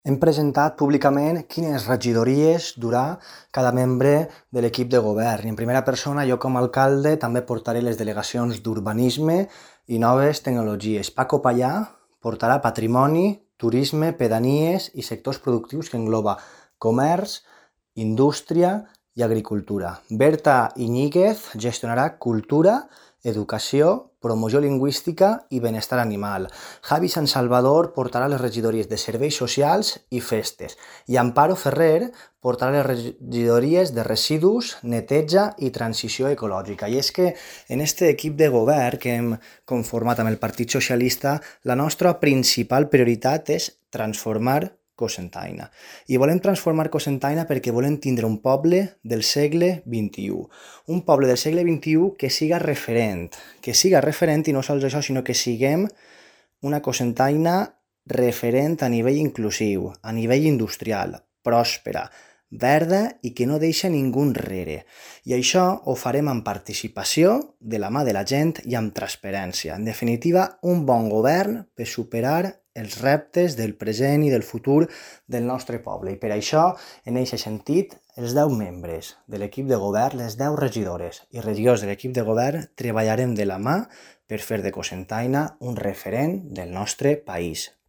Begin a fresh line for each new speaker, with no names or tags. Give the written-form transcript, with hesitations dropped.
Hem presentat públicament quines regidories durà cada membre de l'equip de govern. I en primera persona, jo com a alcalde també portaré les delegacions d'urbanisme i noves tecnologies. Paco Pallà portarà patrimoni, turisme, pedanies i sectors productius que engloba comerç, indústria i agricultura. Berta Iñiguez gestionarà cultura, educació, promoció lingüística i benestar animal. Javi San Salvador portarà les regidories de serveis socials i festes. I Amparo Ferrer portarà les regidories de residus, neteja i transició ecològica. I és que en este equip de govern que hem conformat amb el Partit Socialista, la nostra principal prioritat és transformar Cocentaina. I volem transformar Cocentaina perquè volem tindre un poble del segle XXI. Un poble del segle XXI que siga referent i no sols això, sinó que siguem una Cocentaina referent a nivell inclusiu, a nivell industrial, pròspera, verda i que no deixa ningú enrere. I això ho farem amb participació, de la mà de la gent i amb transparència. En definitiva, un bon govern per superar els reptes del present i del futur del nostre poble. I per això, en aquest sentit, els 10 membres de l'equip de govern, les 10 regidores i regidors de l'equip de govern, treballarem de la mà per fer de Cocentaina un referent del nostre país.